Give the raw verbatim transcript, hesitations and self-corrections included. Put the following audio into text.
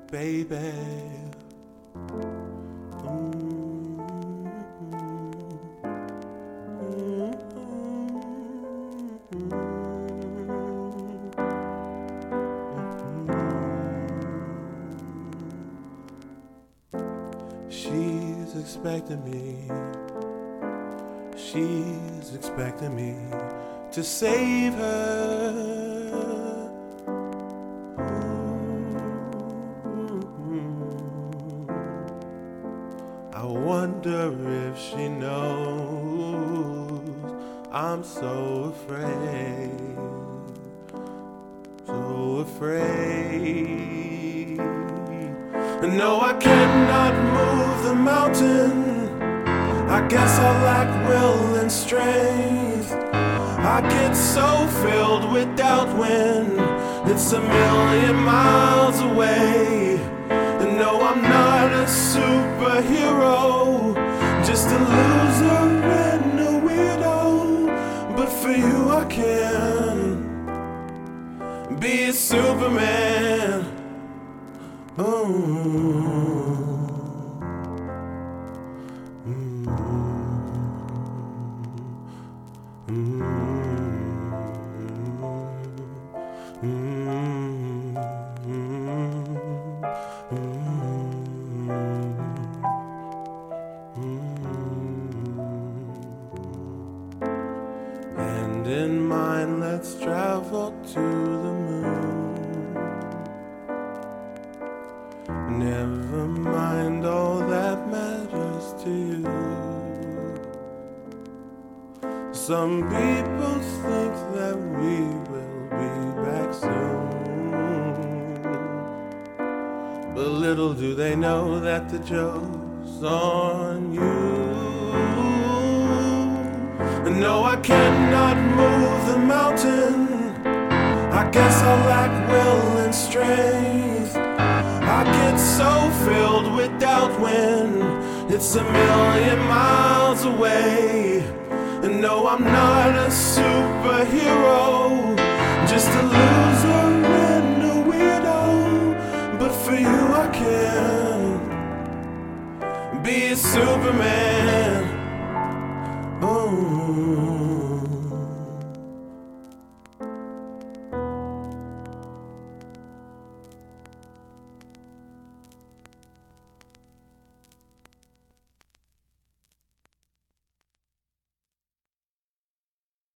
baby. She's expecting me. She's expecting me to save her. I wonder if she knows I'm so afraid, so afraid. No, I cannot move the mountain. I guess I lack will and strength. I get so filled with doubt when it's a million miles away. And no, I'm not a superhero, just a loser and a weirdo. But for you I can be a Superman. Oh. And in mind, let's travel to the moon. Never mind all that matters to you. Some people think that we will be back soon, but little do they know that the joke's on you. No, I cannot move the mountain. I guess I lack will and strength. I get so filled with doubt when it's a million miles away. And no, I'm not a superhero, just a loser and a weirdo. But for you I can be a Superman.